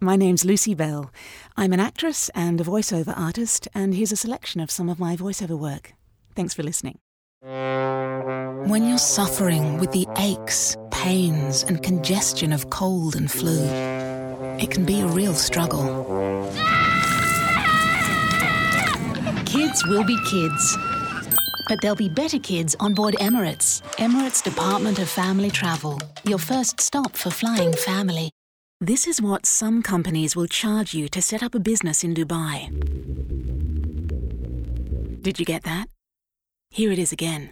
My name's Lucy Bell. I'm an actress and a voiceover artist, and here's a selection of some of my voiceover work. Thanks for listening. When you're suffering with the aches, pains, and congestion of cold and flu, it can be a real struggle. Kids will be kids. But there'll be better kids on board Emirates. Emirates Department of Family Travel. Your first stop for flying family. This is what some companies will charge you to set up a business in Dubai. Did you get that? Here it is again.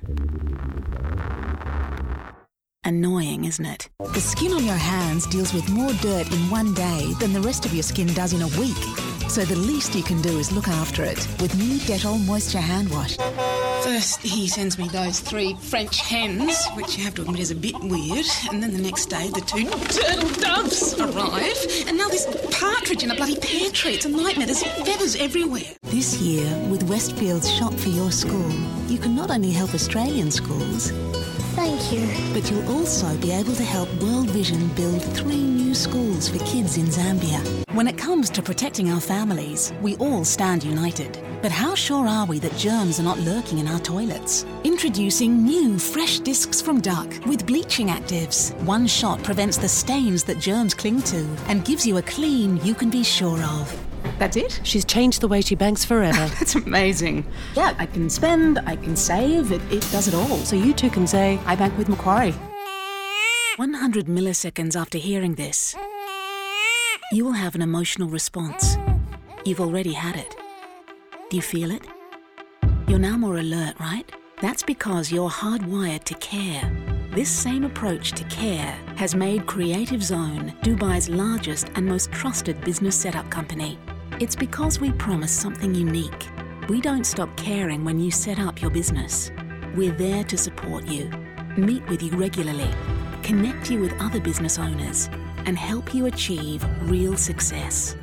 Annoying, isn't it? The skin on your hands deals with more dirt in one day than the rest of your skin does in a week. So the least you can do is look after it with new Dettol Moisture Hand Wash. First, he sends me those 3 French hens, which you have to admit is a bit weird, and then the next day the 2 turtle doves arrive, and now this partridge in a bloody pear tree. It's a nightmare. There's feathers everywhere. This year, with Westfield's Shop for Your School, you can not only help Australian schools, thank you, but you'll also be able to help World Vision build 3 new schools for kids in Zambia. When it comes to protecting our families, we all stand united. But how sure are we that germs are not lurking in our toilets? Introducing new fresh discs from Duck with bleaching actives. One shot prevents the stains that germs cling to and gives you a clean you can be sure of. That's it? She's changed the way she banks forever. That's amazing. Yeah, I can spend, I can save, it does it all. So you too can say, I bank with Macquarie. 100 milliseconds after hearing this, you will have an emotional response. You've already had it. Do you feel it? You're now more alert, right? That's because you're hardwired to care. This same approach to care has made Creative Zone Dubai's largest and most trusted business setup company. It's because we promise something unique. We don't stop caring when you set up your business. We're there to support you, meet with you regularly, connect you with other business owners, and help you achieve real success.